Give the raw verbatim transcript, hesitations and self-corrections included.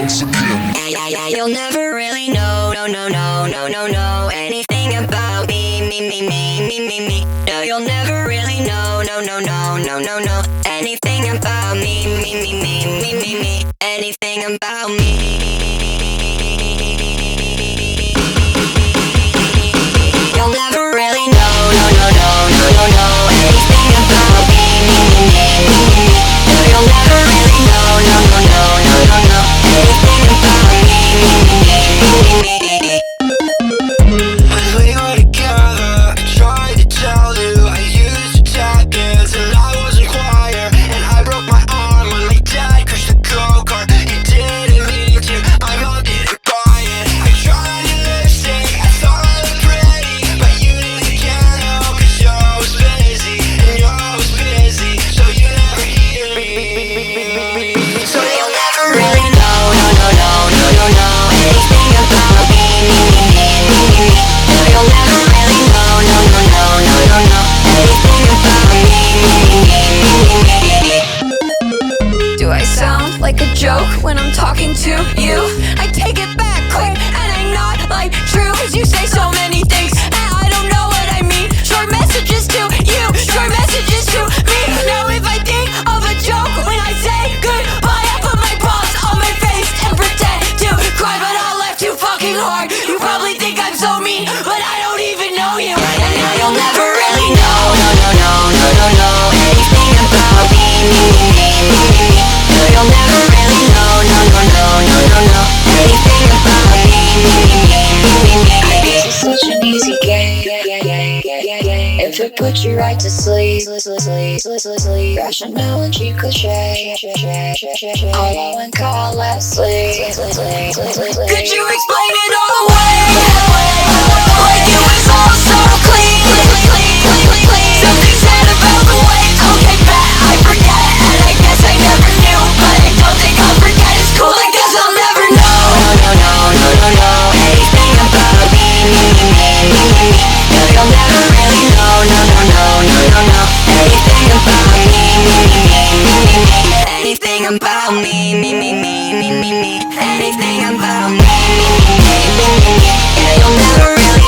once again. Yeah, yeah, yeah, you'll never really know, no, no, no, no, no, no, anything about me, me, me, me, me, me, me. No, you'll never really know, no, no, no, no, no, no, anything about me, me, me, me, me, me, me, anything about me. You'll never really know, no, no, no, no, no, no, anything about me, me, me, me, me, me, me. No, you'll never really know, no, no, no, no, no, no, anything about me, me, me, me, me, me, me. When we were together, I tried to tell you I used to tap dance and I wasn't choir, and I broke my arm when my dad crashed the go-kart. He didn't mean to, my mom didn't buy it. I tried to listen, I thought I looked pretty, but you didn't care, no, cause you're always busy, and you're always busy, so you never hear me. So You'll never really know, no, no, no, no, no, no, anything about me, me, me, me, me, me, me. No, you'll never really know, no, no, no, no, no, no, anything about me, me, me, me, me, me, me, me. Do I sound like a joke when I'm talking to you? I take it back quick, and I'm not like true, cause you say so many things, and I don't know what I mean. Short messages to you, short messages to me. Now if I think of a joke when I say goodbye, I put my paws on my face and pretend to cry, but I laugh too fucking hard. You probably think I'm so mean, but I don't even know you, and now you'll never really know, no, no, no, no, no, no, anything about me, me, me, me, me, me, me. No, you'll never really know, no, no, no, no, no, no, anything about me, me, me, me, me, me, me. This is such an easy game. If it puts you right to sleep, sleep, sleep, sleep, sleep, sleep. Rationality cliche. All and call last sleep. Could you explain it all away? Like it was all so clean. Something said about the way. Okay, bet I forget, and I guess I never knew, but I don't think I'll forget. It's cool, I guess I'll never know. No, no, no, no, no, no, anything about me, me, me, me, me, me, me. No, you'll never really know, no, no, no, no, no, no, anything about me, me, me, me, me, me, me. Anything about me, me, me, me, me, me, me. Anything about me, me, me, me, me, me, me. Yeah, you'll never really